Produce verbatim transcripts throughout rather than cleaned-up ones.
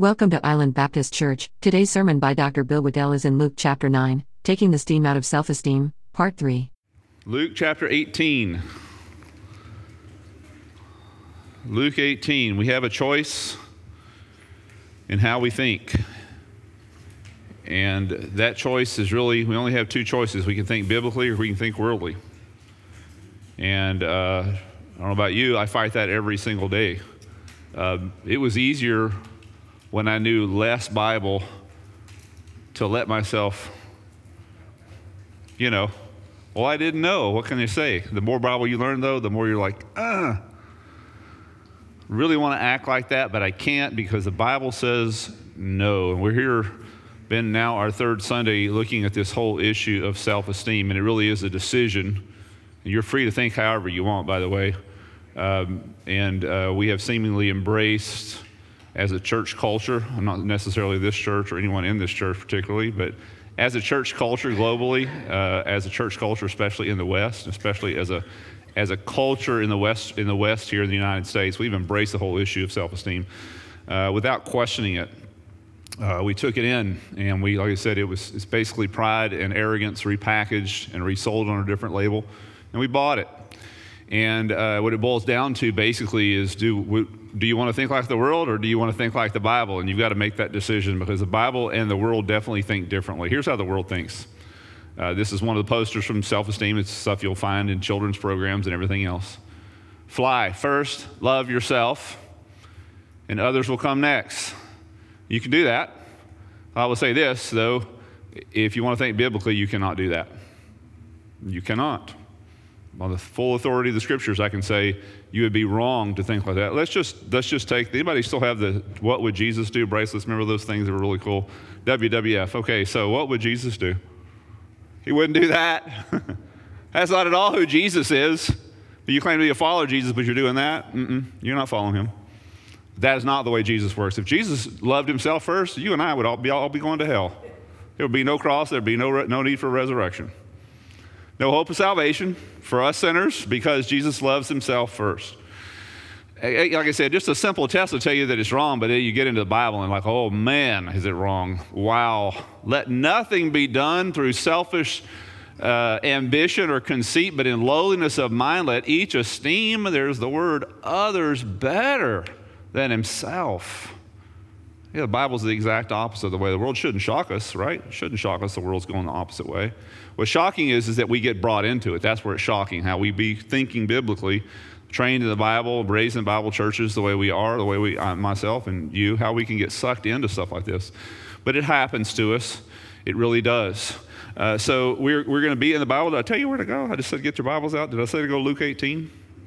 Welcome to Island Baptist Church. Today's sermon by Doctor Bill Waddell is in Luke chapter nine, Taking the Steam Out of Self-Esteem, part three. Luke chapter eighteen. Luke eighteen. We have a choice in how we think. And that choice is really, we only have two choices. We can think biblically or we can think worldly. And uh, I don't know about you, I fight that every single day. Uh, it was easier when I knew less Bible to let myself, you know, well, I didn't know. What can you say? The more Bible you learn, though, the more you're like, ah, really want to act like that, but I can't because the Bible says no. And we're here, been now our third Sunday, looking at this whole issue of self-esteem, and it really is a decision. You're free to think however you want, by the way. Um, and uh, we have seemingly embraced, as a church culture, I'm not necessarily this church or anyone in this church particularly, but as a church culture globally, uh, as a church culture, especially in the West, especially as a as a culture in the West, in the West here in the United States, we've embraced the whole issue of self-esteem uh, without questioning it. Uh, we took it in, and we, like I said, it was it's basically pride and arrogance repackaged and resold on a different label, and we bought it. And uh, what it boils down to basically is do do you want to think like the world or do you want to think like the Bible? And you've got to make that decision because the Bible and the world definitely think differently. Here's how the world thinks. Uh, this is one of the posters from Self-Esteem. It's stuff you'll find in children's programs and everything else. Fly first, love yourself, and others will come next. You can do that. I will say this, though, if you want to think biblically, you cannot do that. You cannot. On the full authority of the scriptures, I can say you would be wrong to think like that. Let's just let's just take, anybody still have the what would Jesus do bracelets? Remember those things that were really cool? W W F. Okay, so what would Jesus do? He wouldn't do that. That's not at all who Jesus is. You claim to be a follower of Jesus, but you're doing that? Mm-mm, you're not following him. That is not the way Jesus works. If Jesus loved himself first, you and I would all be all be going to hell. There would be no cross. There would be no no need for resurrection. No hope of salvation for us sinners because Jesus loves himself first. Like I said, just a simple test will tell you that it's wrong, but then you get into the Bible and like, oh man, is it wrong? Wow. Let nothing be done through selfish uh, ambition or conceit, but in lowliness of mind, let each esteem, there's the word, others better than himself. Yeah, the Bible's the exact opposite of the way. The world shouldn't shock us, right? It shouldn't shock us the world's going the opposite way. What's shocking is, is that we get brought into it. That's where it's shocking, how we be thinking biblically, trained in the Bible, raised in Bible churches the way we are, the way we, I, myself and you, how we can get sucked into stuff like this. But it happens to us. It really does. Uh, so we're we're going to be in the Bible. Did I tell you where to go? I just said get your Bibles out. Did I say to go to Luke eighteen?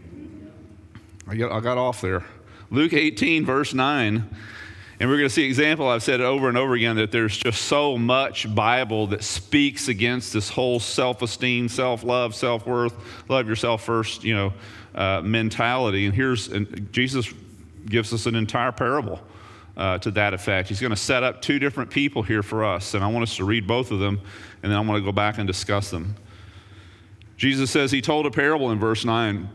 I got, I got off there. Luke eighteen, verse nine. And we're going to see an example. I've said it over and over again that there's just so much Bible that speaks against this whole self-esteem, self-love, self-worth, love yourself first, you know, uh, mentality. And here's, and Jesus gives us an entire parable uh, to that effect. He's going to set up two different people here for us. And I want us to read both of them, and then I want to go back and discuss them. Jesus says he told a parable in verse nine.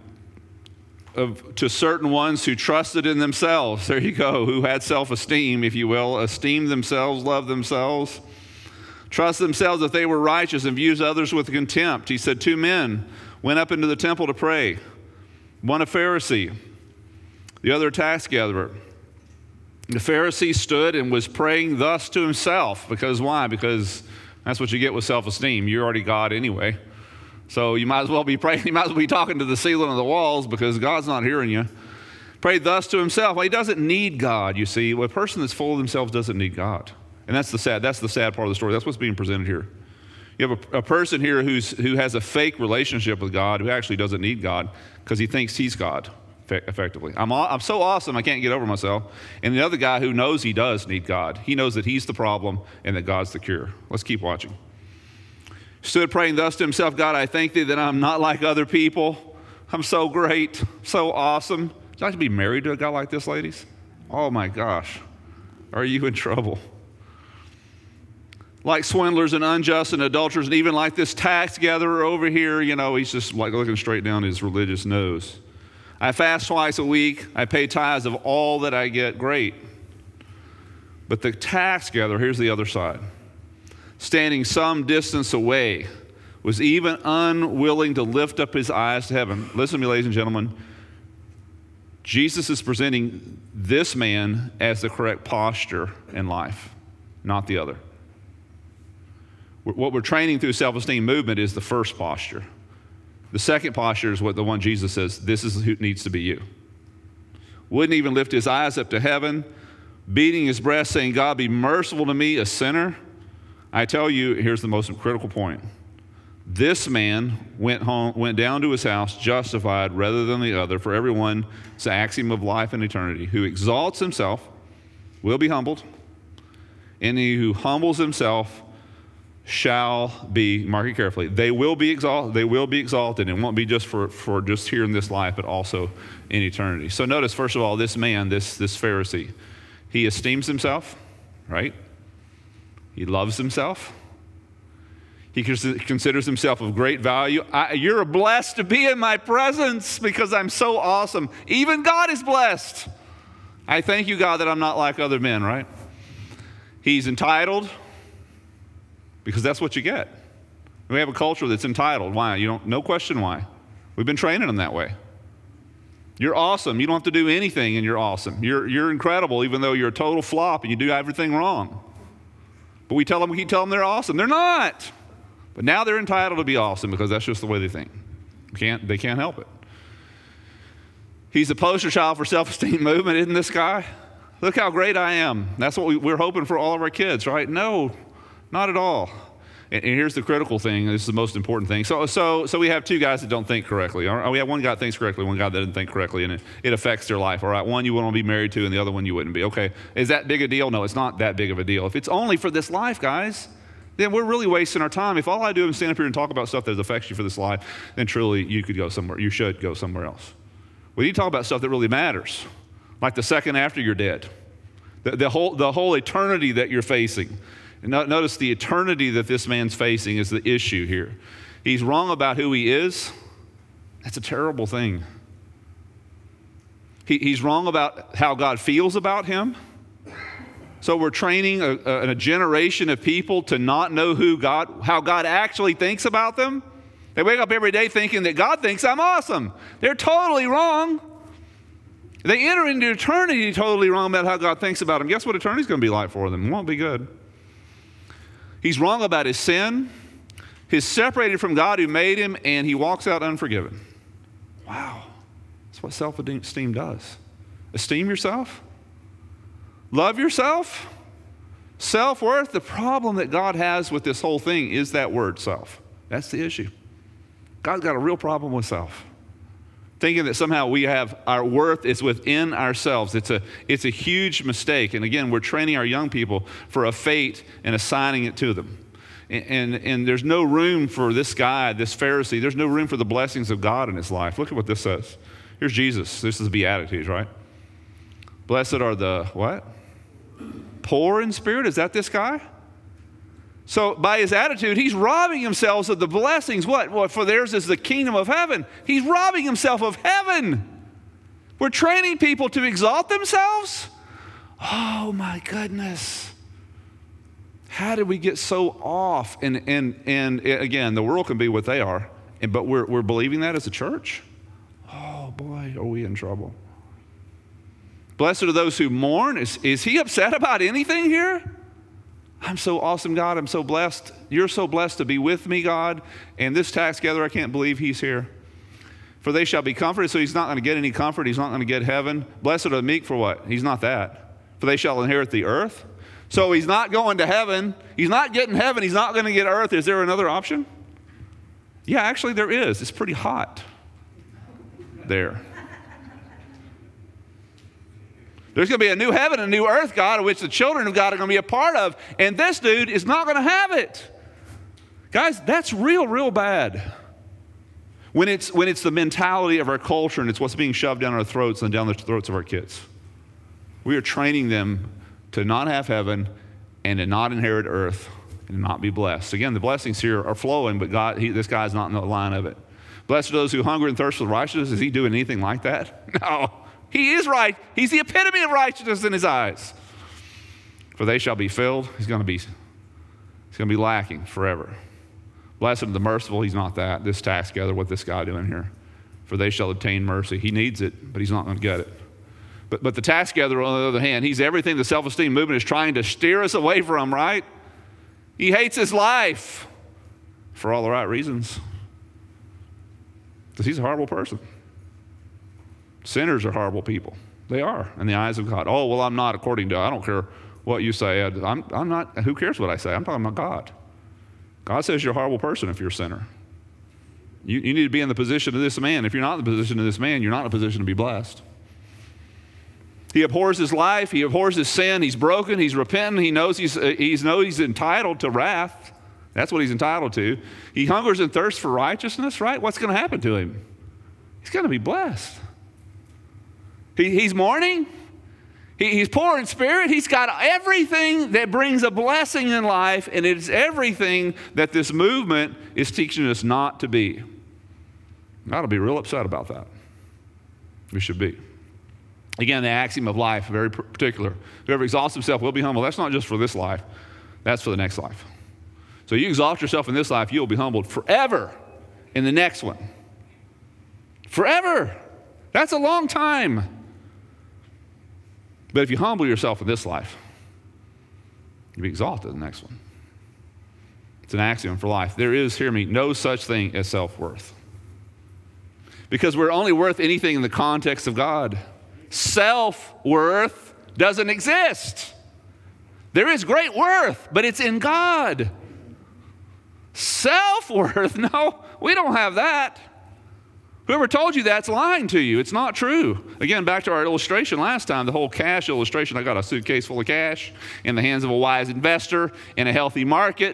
Of, to certain ones who trusted in themselves, there you go, who had self-esteem, if you will, esteemed themselves, loved themselves, trust themselves that they were righteous and views others with contempt. He said, two men went up into the temple to pray, one a Pharisee, the other a tax gatherer. The Pharisee stood and was praying thus to himself, because why? Because that's what you get with self-esteem. You're already God anyway. So you might as well be praying, you might as well be talking to the ceiling of the walls because God's not hearing you. Prayed thus to himself. Well, he doesn't need God, you see. Well, a person that's full of themselves doesn't need God. And that's the sad, that's the sad part of the story. That's what's being presented here. You have a, a person here who's who has a fake relationship with God who actually doesn't need God because he thinks he's God, effectively. I'm, I'm so awesome I can't get over myself. And the other guy who knows he does need God. He knows that he's the problem and that God's the cure. Let's keep watching. Stood praying thus to himself, God, I thank thee that I'm not like other people. I'm so great, so awesome. Would you like to be married to a guy like this, ladies? Oh my gosh, are you in trouble? Like swindlers and unjust and adulterers, and even like this tax gatherer over here, you know, he's just like looking straight down his religious nose. I fast twice a week. I pay tithes of all that I get. Great. But the tax gatherer, here's the other side, standing some distance away, was even unwilling to lift up his eyes to heaven. Listen to me, ladies and gentlemen. Jesus is presenting this man as the correct posture in life, not the other. What we're training through self-esteem movement is the first posture. The second posture is what the one Jesus says, this is who needs to be you. Wouldn't even lift his eyes up to heaven, beating his breast, saying, God, be merciful to me, a sinner. I tell you, here's the most critical point. This man went home, went down to his house justified rather than the other. For everyone, it's the axiom of life and eternity. Who exalts himself will be humbled, and he who humbles himself shall be, mark it carefully, they will be exalted, they will be exalted. It won't be just for, for just here in this life, but also in eternity. So notice, first of all, this man, this, this Pharisee, he esteems himself, right? He loves himself. He considers himself of great value. I, you're blessed to be in my presence because I'm so awesome. Even God is blessed. I thank you, God, that I'm not like other men, right? He's entitled, because that's what you get. We have a culture that's entitled. Why? You don't, no question why. We've been training them that way. You're awesome. You don't have to do anything and you're awesome. You're, you're incredible even though you're a total flop and you do everything wrong. But we tell them, we keep telling them they're awesome. They're not. But now they're entitled to be awesome because that's just the way they think. Can't, they can't help it. He's the poster child for self-esteem movement, isn't this guy? Look how great I am. That's what we, we're hoping for all of our kids, right? No. Not at all. And, and here's the critical thing. This is the most important thing. So, so, so we have two guys that don't think correctly. Or we have one guy that thinks correctly, one guy that doesn't think correctly, and it, it affects their life. All right, one you want to be married to, and the other one you wouldn't be. Okay, is that big a deal? No, it's not that big of a deal. If it's only for this life, guys, then we're really wasting our time. If all I do is stand up here and talk about stuff that affects you for this life, then truly you could go somewhere. You should go somewhere else. We need to talk about stuff that really matters, like the second after you're dead, the, the whole the whole eternity that you're facing. And notice the eternity that this man's facing is the issue here. He's wrong about who he is. That's a terrible thing. He, he's wrong about how God feels about him. So we're training a, a, a generation of people to not know who God, how God actually thinks about them. They wake up every day thinking that God thinks I'm awesome. They're totally wrong. They enter into eternity totally wrong about how God thinks about them. Guess what eternity's going to be like for them? It won't be good. He's wrong about his sin. He's separated from God who made him, and he walks out unforgiven. Wow. That's what self-esteem does. Esteem yourself. Love yourself. Self-worth. The problem that God has with this whole thing is that word, self. That's the issue. God's got a real problem with self. Thinking that somehow we have our worth is within ourselves. It's a, it's a huge mistake. And again, we're training our young people for a fate and assigning it to them. And, and, and there's no room for this guy, this Pharisee. There's no room for the blessings of God in his life. Look at what this says. Here's Jesus. This is the Beatitudes, right? Blessed are the what? Poor in spirit. Is that this guy? So by his attitude, he's robbing himself of the blessings. What? What? For theirs is the kingdom of heaven. He's robbing himself of heaven. We're training people to exalt themselves. Oh my goodness. How did we get so off? And and and again, the world can be what they are, and but we're we're believing that as a church. Oh boy, are we in trouble? Blessed are those who mourn. Is is he upset about anything here? I'm so awesome, God. I'm so blessed. You're so blessed to be with me, God. And this tax gatherer, I can't believe he's here. For they shall be comforted. So he's not going to get any comfort. He's not going to get heaven. Blessed are the meek for what? He's not that. For they shall inherit the earth. So he's not going to heaven. He's not getting heaven. He's not going to get earth. Is there another option? Yeah, actually there is. It's pretty hot there. There's going to be a new heaven and a new earth, God, of which the children of God are going to be a part of. And this dude is not going to have it. Guys, that's real, real bad. When it's, when it's the mentality of our culture and it's what's being shoved down our throats and down the throats of our kids. We are training them to not have heaven and to not inherit earth and to not be blessed. Again, the blessings here are flowing, but God, he, this guy's not in the line of it. Blessed are those who hunger and thirst for righteousness. Is he doing anything like that? No. He is right. He's the epitome of righteousness in his eyes. for they shall be filled. He's going to be, he's going to be lacking forever. Blessed the merciful, he's not that. This tax gatherer, what this guy doing here? For they shall obtain mercy. He needs it, but he's not going to get it. But, but the tax gatherer, on the other hand, he's everything the self-esteem movement is trying to steer us away from, right? He hates his life for all the right reasons. Because he's a horrible person. Sinners are horrible people. They are in the eyes of God. Oh, well, I'm not according to, I don't care what you say. I'm, I'm not, who cares what I say? I'm talking about God. God says you're a horrible person if you're a sinner. You, you need to be in the position of this man. If you're not in the position of this man, you're not in a position to be blessed. He abhors his life. He abhors his sin. He's broken. He's repentant. He knows he's, uh, he's, knows he's entitled to wrath. That's what he's entitled to. He hungers and thirsts for righteousness, right? What's going to happen to him? He's going to be blessed. He, he's mourning. He, he's poor in spirit. He's got everything that brings a blessing in life, and it's everything that this movement is teaching us not to be. I ought to be real upset about that. We should be. Again, the axiom of life, very particular. Whoever exalts himself will be humbled. That's not just for this life. That's for the next life. So you exalt yourself in this life, you'll be humbled forever in the next one. Forever. That's a long time. But if you humble yourself in this life, you'll be exalted in the next one. It's an axiom for life. There is, hear me, no such thing as self-worth. Because we're only worth anything in the context of God. Self-worth doesn't exist. There is great worth, but it's in God. Self-worth, no, we don't have that. Whoever told you that's lying to you. It's not true. Again, back to our illustration last time, the whole cash illustration. I got a suitcase full of cash in the hands of a wise investor in a healthy market.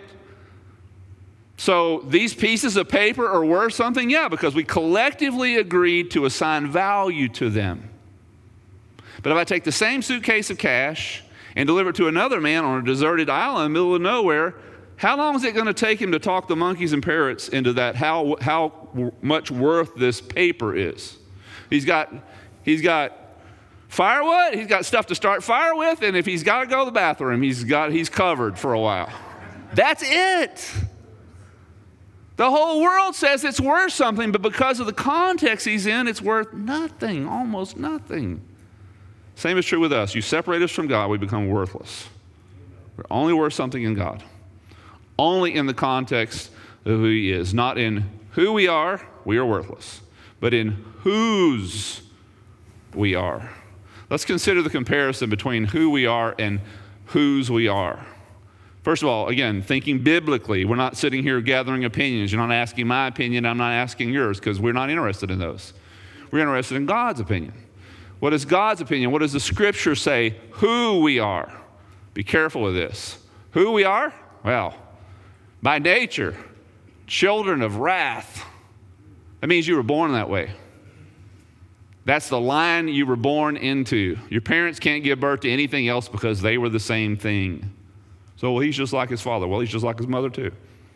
So these pieces of paper are worth something? Yeah, because we collectively agreed to assign value to them. But if I take the same suitcase of cash and deliver it to another man on a deserted island in the middle of nowhere, how long is it going to take him to talk the monkeys and parrots into that, how, how much worth this paper is? He's got, he's got firewood, he's got stuff to start fire with, and if he's got to go to the bathroom, he's, got, he's covered for a while. That's it. The whole world says it's worth something, but because of the context he's in, it's worth nothing, almost nothing. Same is true with us. You separate us from God, we become worthless. We're only worth something in God. Only in the context of who he is. Not in who we are, we are worthless. But in whose we are. Let's consider the comparison between who we are and whose we are. First of all, again, thinking biblically. We're not sitting here gathering opinions. You're not asking my opinion. I'm not asking yours, because we're not interested in those. We're interested in God's opinion. What is God's opinion? What does the Scripture say who we are? Be careful of this. Who we are? Well, by nature, children of wrath. That means you were born that way. That's the line you were born into. Your parents can't give birth to anything else because they were the same thing. So, well, he's just like his father. Well, he's just like his mother too.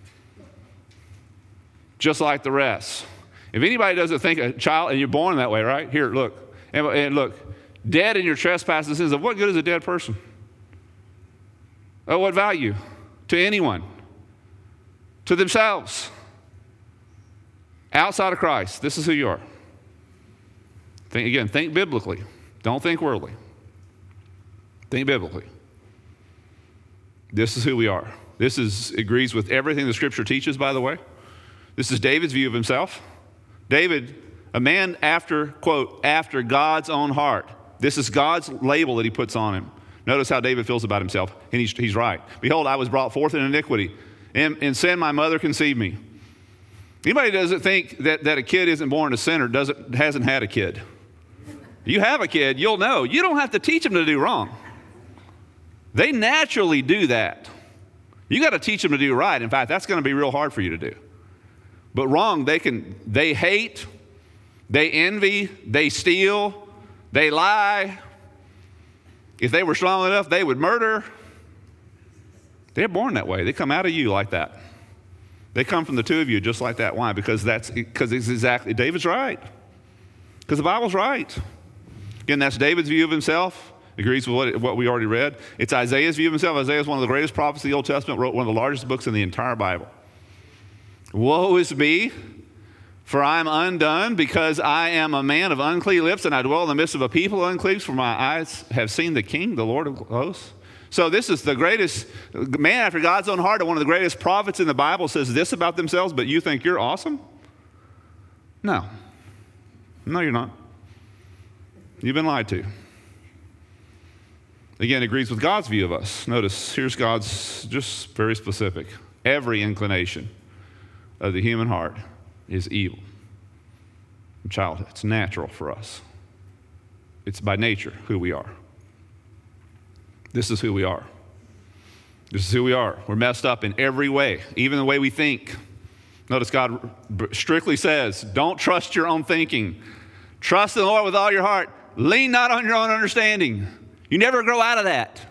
Just like the rest. If anybody doesn't think a child, and you're born that way, right? Here, look. And, and look, dead in your trespasses and sins. Of what good is a dead person? Of what value? To anyone. To themselves. Outside of Christ. This is who you are. Think, again, think biblically. Don't think worldly. Think biblically. This is who we are. This is agrees with everything the Scripture teaches, by the way. This is David's view of himself. David, a man after, quote, after God's own heart. This is God's label that he puts on him. Notice how David feels about himself, and he's, he's right. Behold, I was brought forth in iniquity. In, in sin, my mother conceived me. Anybody doesn't think that, that a kid isn't born a sinner doesn't, hasn't had a kid. You have a kid, you'll know. You don't have to teach them to do wrong. They naturally do that. You got to teach them to do right. In fact, that's going to be real hard for you to do. But wrong, they can, they hate, they envy, they steal, they lie. If they were strong enough, they would murder. They're born that way. They come out of you like that. They come from the two of you just like that. Why? Because that's because it's exactly, David's right. Because the Bible's right. Again, that's David's view of himself. Agrees with what, what we already read. It's Isaiah's view of himself. Isaiah is one of the greatest prophets of the Old Testament, wrote one of the largest books in the entire Bible. Woe is me, for I am undone, because I am a man of unclean lips, and I dwell in the midst of a people of unclean lips, for my eyes have seen the King, the Lord of hosts. So this is the greatest man after God's own heart, and one of the greatest prophets in the Bible says this about themselves, but you think you're awesome? No. No, you're not. You've been lied to. Again, agrees with God's view of us. Notice, here's God's just very specific. Every inclination of the human heart is evil. From childhood. It's natural for us. It's by nature who we are. This is who we are. This is who we are. We're messed up in every way, even the way we think. Notice God strictly says, don't trust your own thinking. Trust in the Lord with all your heart. Lean not on your own understanding. You never grow out of that.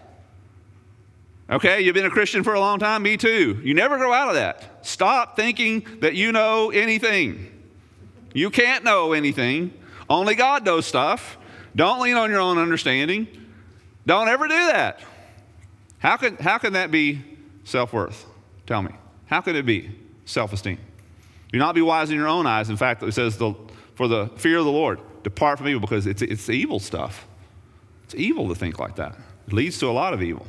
Okay, you've been a Christian for a long time, me too. You never grow out of that. Stop thinking that you know anything. You can't know anything. Only God knows stuff. Don't lean on your own understanding. Don't ever do that. How can, how can that be self-worth? Tell me. How could it be self-esteem? Do not be wise in your own eyes. In fact, it says, the, for the fear of the Lord, depart from evil, because it's, it's evil stuff. It's evil to think like that. It leads to a lot of evil.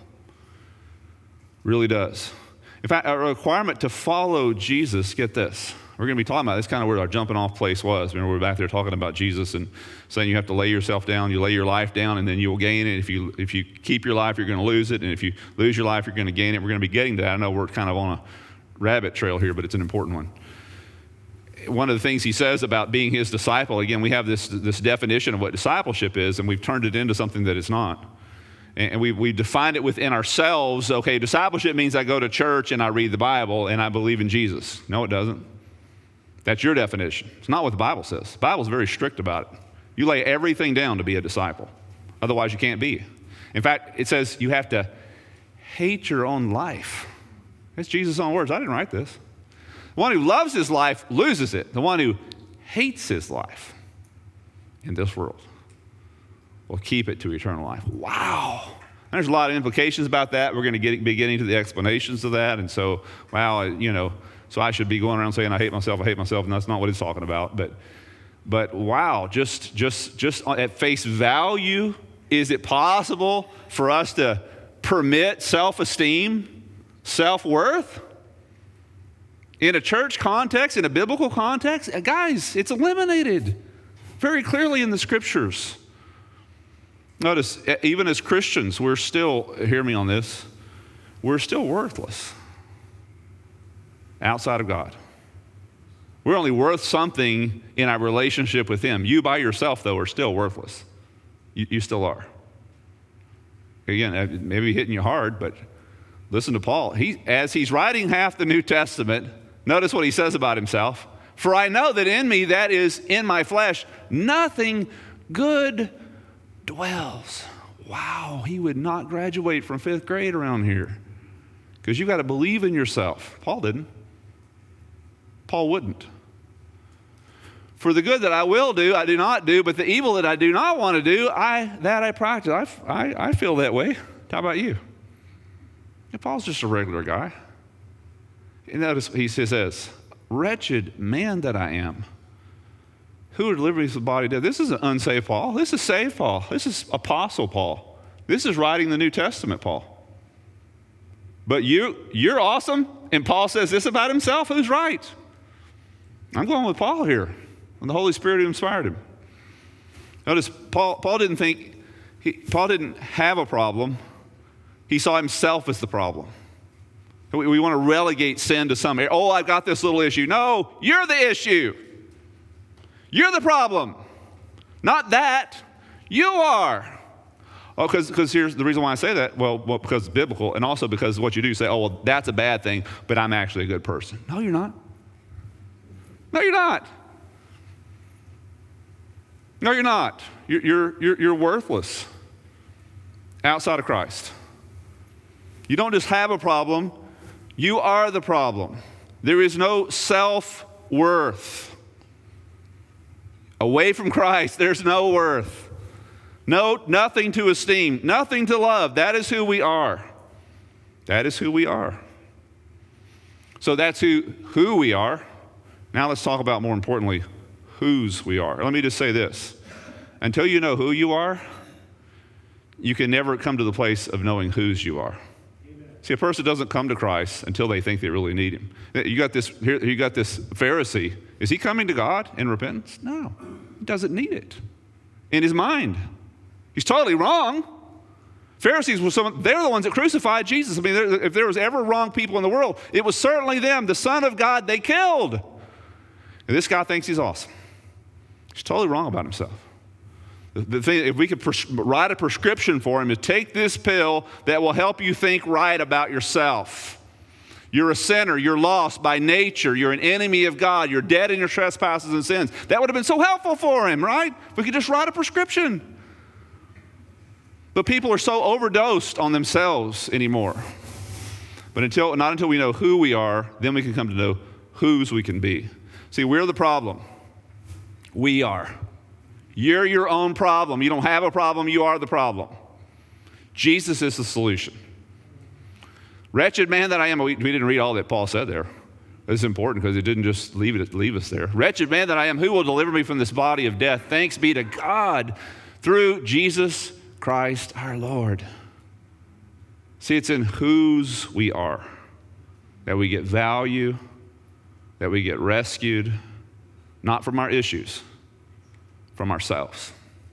Really does. In fact, a requirement to follow Jesus, get this. We're going to be talking about this kind of where our jumping off place was. Remember, we were back there talking about Jesus and saying you have to lay yourself down, you lay your life down, and then you'll gain it. If you if you keep your life, you're going to lose it. And if you lose your life, you're going to gain it. We're going to be getting to that. I know we're kind of on a rabbit trail here, but it's an important one. One of the things he says about being his disciple, again, we have this, this definition of what discipleship is, and we've turned it into something that it's not. And we we defined it within ourselves. Okay, discipleship means I go to church and I read the Bible and I believe in Jesus. No, it doesn't. That's your definition. It's not what the Bible says. The Bible's very strict about it. You lay everything down to be a disciple. Otherwise, you can't be. In fact, it says you have to hate your own life. That's Jesus' own words. I didn't write this. The one who loves his life loses it. The one who hates his life in this world will keep it to eternal life. Wow. There's a lot of implications about that. We're going to get, be getting to the explanations of that. And so, wow, you know, so I should be going around saying I hate myself, I hate myself, and that's not what it's talking about. But, but wow, just, just, just at face value, is it possible for us to permit self-esteem, self-worth? In a church context, in a biblical context, guys, it's eliminated very clearly in the scriptures. Notice, even as Christians, we're still, hear me on this, we're still worthless outside of God. We're only worth something in our relationship with him. You by yourself, though, are still worthless. You, you still are. Again, maybe hitting you hard, but listen to Paul. He, as he's writing half the New Testament, notice what he says about himself. For I know that in me, that is in my flesh, nothing good dwells. Wow, he would not graduate from fifth grade around here. Because you've got to believe in yourself. Paul didn't. Paul wouldn't. For the good that I will do, I do not do, but the evil that I do not want to do, I that I practice. I, I, I feel that way. How about you? Yeah, Paul's just a regular guy. And notice he says, wretched man that I am. Who would deliver me from the body dead? This isn't unsaved Paul. This is saved Paul. This is Apostle Paul. This is writing the New Testament Paul. But you, you're awesome, and Paul says this about himself. Who's right? I'm going with Paul here. And the Holy Spirit inspired him. Notice, Paul, Paul didn't think, he, Paul didn't have a problem. He saw himself as the problem. We, we want to relegate sin to some area. Oh, I've got this little issue. No, you're the issue. You're the problem. Not that. You are. Oh, because here's the reason why I say that. Well, well, because it's biblical, and also because what you do, you say, oh, well, that's a bad thing, but I'm actually a good person. No, you're not. No, you're not. No, you're not. You're, you're, you're, you're worthless outside of Christ. You don't just have a problem. You are the problem. There is no self-worth. Away from Christ, there's no worth. No, nothing to esteem, nothing to love. That is who we are. That is who we are. So that's who, who we are. Now let's talk about, more importantly, whose we are. Let me just say this. Until you know who you are, you can never come to the place of knowing whose you are. Amen. See, a person doesn't come to Christ until they think they really need him. You got this, here, you got this Pharisee. Is he coming to God in repentance? No, he doesn't need it. In his mind, he's totally wrong. Pharisees were some, they're the ones that crucified Jesus. I mean, there, if there was ever wrong people in the world, it was certainly them. The Son of God they killed. And this guy thinks he's awesome. He's totally wrong about himself. The, the thing, if we could pres- write a prescription for him, is take this pill that will help you think right about yourself. You're a sinner. You're lost by nature. You're an enemy of God. You're dead in your trespasses and sins. That would have been so helpful for him, right? If we could just write a prescription. But people are so overdosed on themselves anymore. But until not until we know who we are, then we can come to know whose we can be. See, we're the problem. We are. You're your own problem. You don't have a problem. You are the problem. Jesus is the solution. Wretched man that I am. We, we didn't read all that Paul said there. It's important because it didn't just leave it leave us there. Wretched man that I am, who will deliver me from this body of death? Thanks be to God through Jesus Christ our Lord. See, it's in whose we are that we get value, that we get rescued, not from our issues, from ourselves.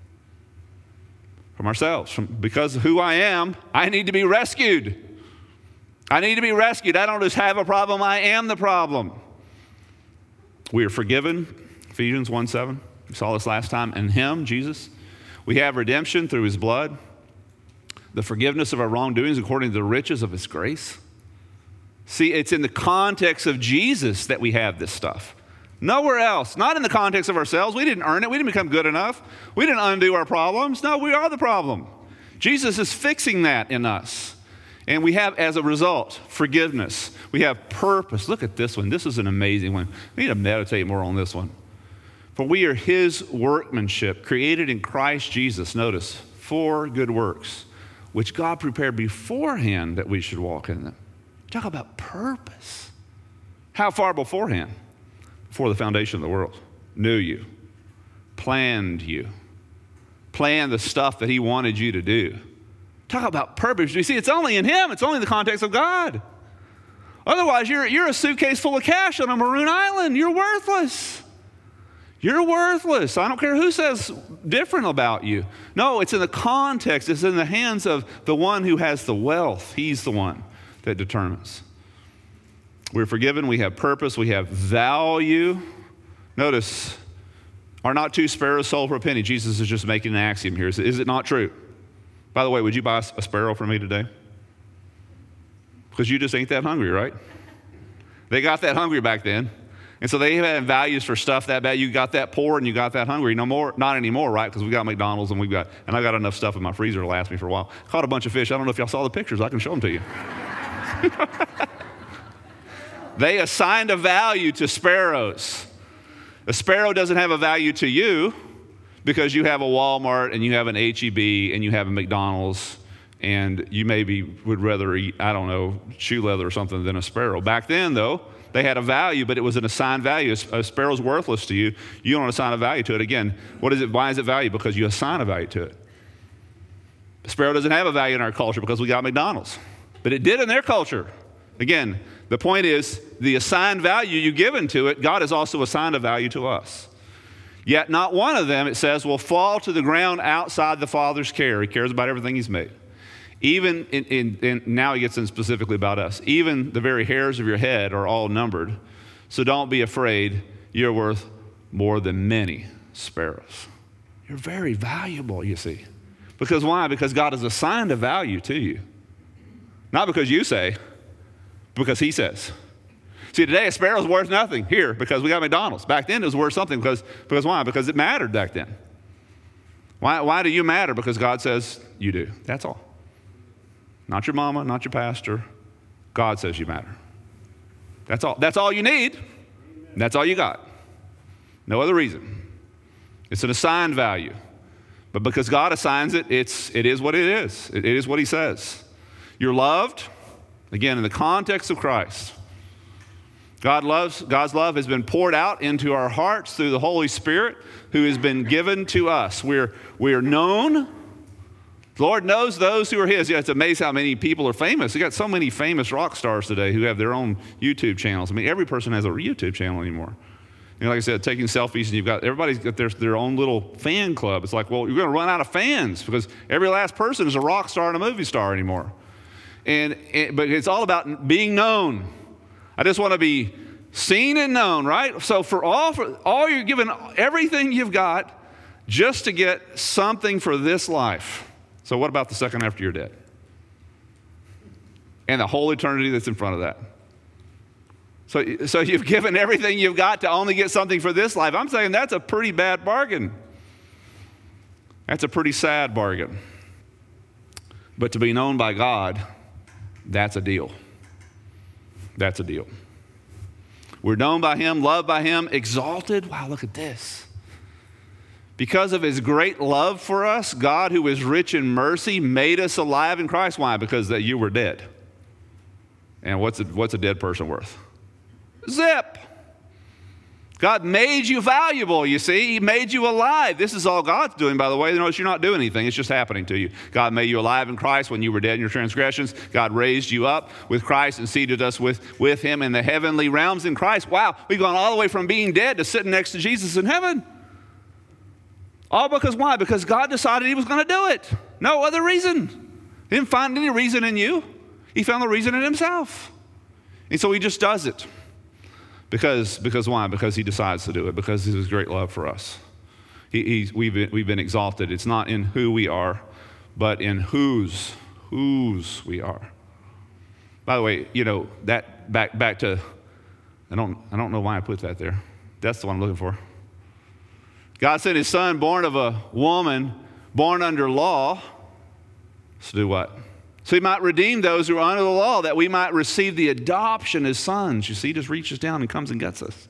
From ourselves. From, because of who I am, I need to be rescued. I need to be rescued. I don't just have a problem, I am the problem. We are forgiven, Ephesians one seven. We saw this last time. In him, Jesus, we have redemption through his blood, the forgiveness of our wrongdoings according to the riches of his grace. See, it's in the context of Jesus that we have this stuff. Nowhere else. Not in the context of ourselves. We didn't earn it. We didn't become good enough. We didn't undo our problems. No, we are the problem. Jesus is fixing that in us. And we have, as a result, forgiveness. We have purpose. Look at this one. This is an amazing one. We need to meditate more on this one. For we are his workmanship, created in Christ Jesus, notice, for good works, which God prepared beforehand that we should walk in them. Talk about purpose. How far beforehand? Before the foundation of the world. Knew you. Planned you. Planned the stuff that he wanted you to do. Talk about purpose. You see, it's only in him. It's only in the context of God. Otherwise, you're, you're a suitcase full of cash on a maroon island. You're worthless. You're worthless. I don't care who says different about you. No, it's in the context. It's in the hands of the one who has the wealth. He's the one that determines. We're forgiven. We have purpose. We have value. Notice, are not two sparrows sold for a penny? Jesus is just making an axiom here. Is it, is it not true? By the way, would you buy a sparrow for me today? Because you just ain't that hungry, right? They got that hungry back then. And so they had values for stuff that bad. You got that poor and you got that hungry. No more, not anymore, right? Because we got McDonald's and we've got, and I got enough stuff in my freezer to last me for a while. Caught a bunch of fish. I don't know if y'all saw the pictures. I can show them to you. They assigned a value to sparrows. A sparrow doesn't have a value to you because you have a Walmart and you have an H E B and you have a McDonald's and you maybe would rather eat, I don't know, shoe leather or something than a sparrow. Back then, though, they had a value, but it was an assigned value. A sparrow's worthless to you. You don't assign a value to it. Again, what is it? Why is it value? Because you assign a value to it. A sparrow doesn't have a value in our culture because we got McDonald's, but it did in their culture. Again, the point is the assigned value you given to it, God has also assigned a value to us. Yet not one of them, it says, will fall to the ground outside the Father's care. He cares about everything he's made. Even in, in, in, now he gets in specifically about us. Even the very hairs of your head are all numbered. So don't be afraid. You're worth more than many sparrows. You're very valuable, you see. Because why? Because God has assigned a value to you. Not because you say, because he says. See, today a sparrow's worth nothing here because we got McDonald's. Back then it was worth something because, because why? Because it mattered back then. Why, why do you matter? Because God says you do. That's all. Not your mama, not your pastor. God says you matter. That's all. That's all you need. That's all you got. No other reason. It's an assigned value. But because God assigns it, it's, it is what it is. It, it is what he says. You're loved, again, in the context of Christ. God loves, God's love has been poured out into our hearts through the Holy Spirit who has been given to us. We're, we're known. The Lord knows those who are his. Yeah, it's amazing how many people are famous. You got so many famous rock stars today who have their own YouTube channels. I mean, every person has a YouTube channel anymore. You know, like I said, taking selfies, and you've got, everybody's got their, their own little fan club. It's like, well, you're going to run out of fans because every last person is a rock star and a movie star anymore. And, and but it's all about being known. I just want to be seen and known, right? So for all, for all you're giving everything you've got just to get something for this life. So what about the second after you're dead? And the whole eternity that's in front of that. So, so you've given everything you've got to only get something for this life. I'm saying that's a pretty bad bargain. That's a pretty sad bargain. But to be known by God, that's a deal. That's a deal. We're known by him, loved by him, exalted. Wow, look at this. Because of his great love for us, God, who is rich in mercy, made us alive in Christ. Why? Because that you were dead. And what's a, what's a dead person worth? Zip. God made you valuable, you see. He made you alive. This is all God's doing, by the way. Notice you're not doing anything. It's just happening to you. God made you alive in Christ when you were dead in your transgressions. God raised you up with Christ and seated us with, with him in the heavenly realms in Christ. Wow, we've gone all the way from being dead to sitting next to Jesus in heaven. All because why? Because God decided he was going to do it. No other reason. He didn't find any reason in you. He found the reason in himself. And so he just does it. Because, because why? Because he decides to do it. Because of his great love for us. He, he's, we've, been, we've been exalted. It's not in who we are, but in whose, whose we are. By the way, you know, that back back to, I don't, I don't know why I put that there. That's the one I'm looking for. God sent his son, born of a woman, born under law, to do what? So he might redeem those who are under the law, that we might receive the adoption as sons. You see, he just reaches down and comes and gets us.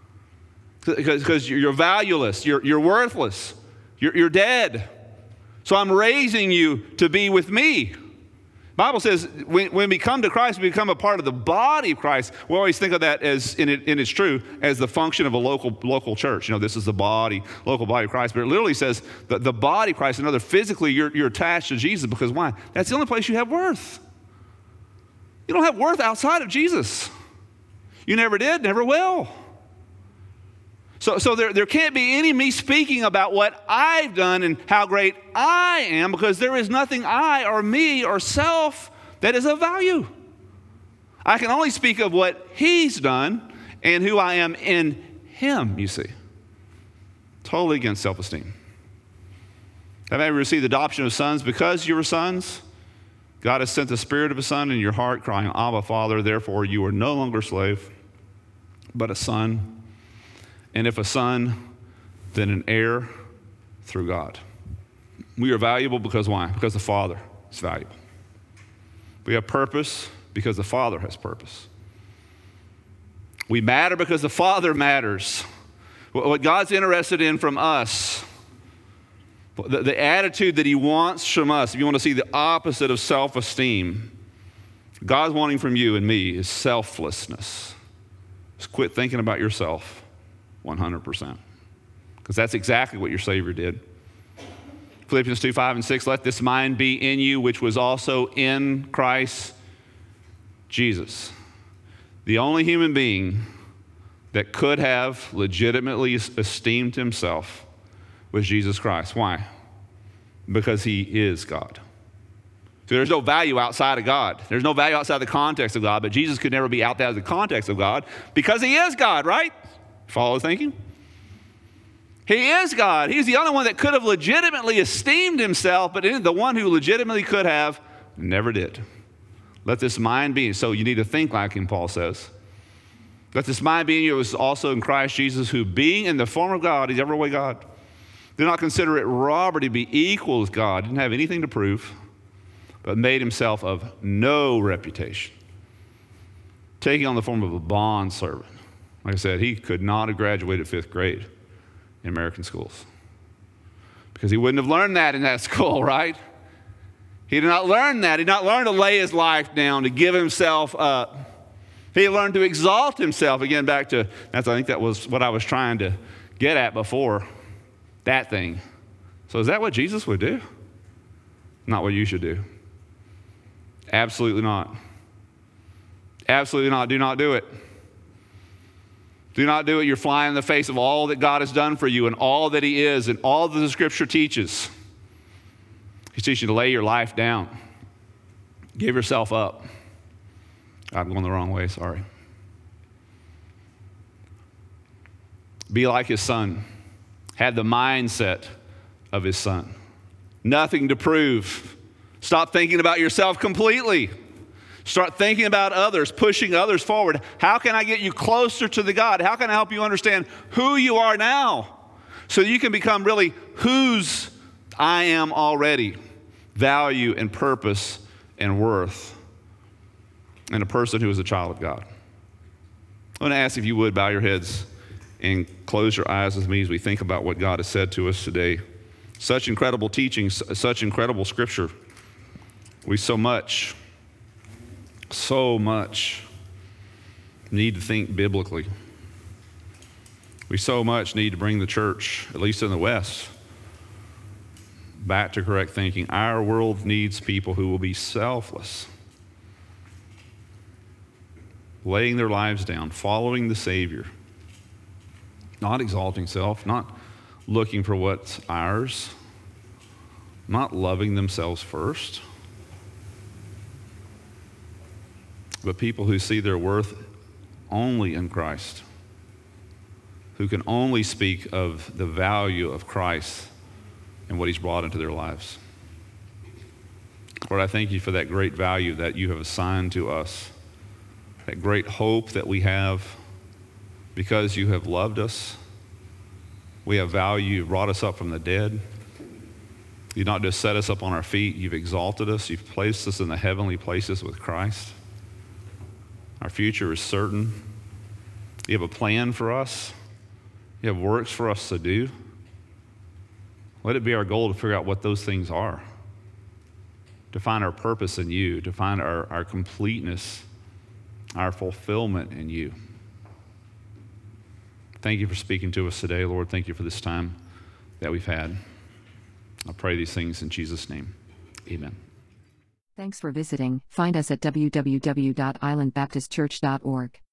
Because you're valueless, you're, you're worthless, you're, you're dead. So I'm raising you to be with me. The Bible says when, when we come to Christ, we become a part of the body of Christ. We always think of that as, and, it, and it's true, as the function of a local local church. You know, this is the body, local body of Christ. But it literally says that the body of Christ, another physically, you're, you're attached to Jesus because why? That's the only place you have worth. You don't have worth outside of Jesus. You never did, never will. So, so there, there can't be any me speaking about what I've done and how great I am because there is nothing I or me or self that is of value. I can only speak of what he's done and who I am in him, you see. Totally against self-esteem. That may receive the adoption of sons because you are sons. God has sent the spirit of a son in your heart crying, Abba, Father, therefore you are no longer a slave, but a son. And if a son, then an heir through God. We are valuable because why? Because the Father is valuable. We have purpose because the Father has purpose. We matter because the Father matters. What God's interested in from us, the, the attitude that he wants from us, if you want to see the opposite of self-esteem, God's wanting from you and me is selflessness. Just quit thinking about yourself. one hundred percent. Because that's exactly what your Savior did. Philippians two, five, and six, let this mind be in you, which was also in Christ Jesus. The only human being that could have legitimately esteemed himself was Jesus Christ. Why? Because he is God. So there's no value outside of God. There's no value outside the context of God, but Jesus could never be outside the context of God because he is God, right? Follow thinking? He is God. He's the only one that could have legitimately esteemed himself, but the one who legitimately could have never did. Let this mind be. So you need to think like him, Paul says. Let this mind be in you. It was also in Christ Jesus, who being in the form of God, he's every way God, did not consider it robbery to be equal with God. Didn't have anything to prove, but made himself of no reputation, taking on the form of a bondservant. Like I said, he could not have graduated fifth grade in American schools. Because he wouldn't have learned that in that school, right? He did not learn that. He did not learn to lay his life down, to give himself up. He learned to exalt himself. Again, back to, that's, I think that was what I was trying to get at before, that thing. So is that what Jesus would do? Not what you should do. Absolutely not. Absolutely not. Do not do it. Do not do it. You're flying in the face of all that God has done for you and all that he is and all that the Scripture teaches. He's teaching you to lay your life down. Give yourself up. I'm going the wrong way, sorry. Be like his son. Have the mindset of his son. Nothing to prove. Stop thinking about yourself completely. Start thinking about others, pushing others forward. How can I get you closer to the God? How can I help you understand who you are now so you can become really whose I am already? Value and purpose and worth. And a person who is a child of God. I want to ask if you would bow your heads and close your eyes with me as we think about what God has said to us today. Such incredible teachings, such incredible scripture. We so much, so much need to think biblically. We so much need to bring the church, at least in the West, back to correct thinking. Our world needs people who will be selfless, laying their lives down, following the Savior, not exalting self, not looking for what's ours, not loving themselves first, but people who see their worth only in Christ, who can only speak of the value of Christ and what he's brought into their lives. Lord, I thank you for that great value that you have assigned to us, that great hope that we have because you have loved us. We have value. You've brought us up from the dead. You've not just set us up on our feet. You've exalted us. You've placed us in the heavenly places with Christ. Our future is certain. You have a plan for us. You have works for us to do. Let it be our goal to figure out what those things are, to find our purpose in you, to find our, our completeness, our fulfillment in you. Thank you for speaking to us today, Lord. Thank you for this time that we've had. I pray these things in Jesus' name. Amen. Thanks for visiting. Find us at w w w dot island baptist church dot org.